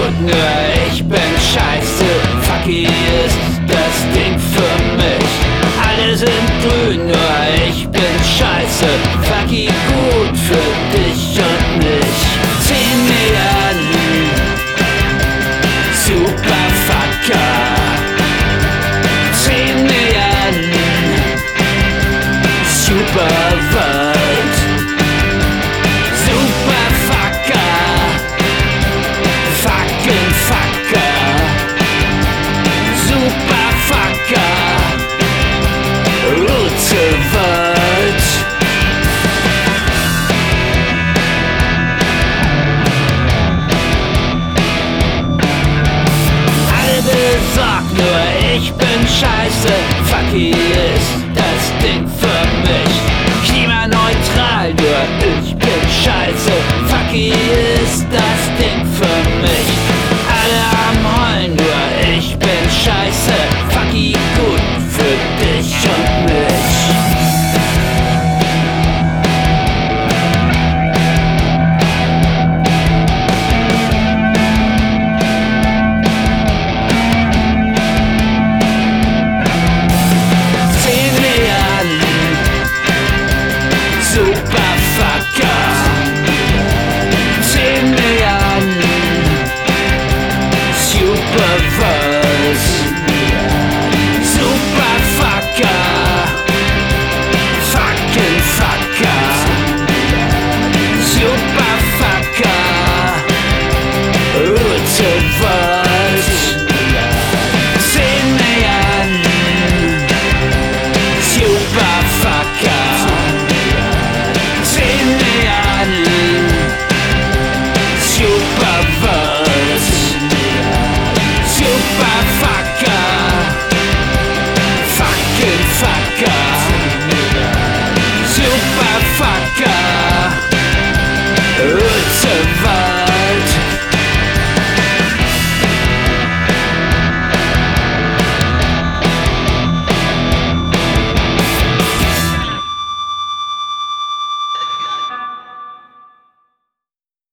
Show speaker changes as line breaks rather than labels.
gut, nur ich bin scheiße. Fucky ist das Ding für mich. Alle sind grün, nur ich bin scheiße. Fucky gut für dich und mich. 10 Milliarden Superfucker. 10 Milliarden Superwelt. Superfucker. Fucking Fucker. Superfucker. Roosevelt. Alle besorgt, nur ich bin scheiße. Fucky ist das Ding für mich. Klimaneutral, nur ich bin scheiße. Fucky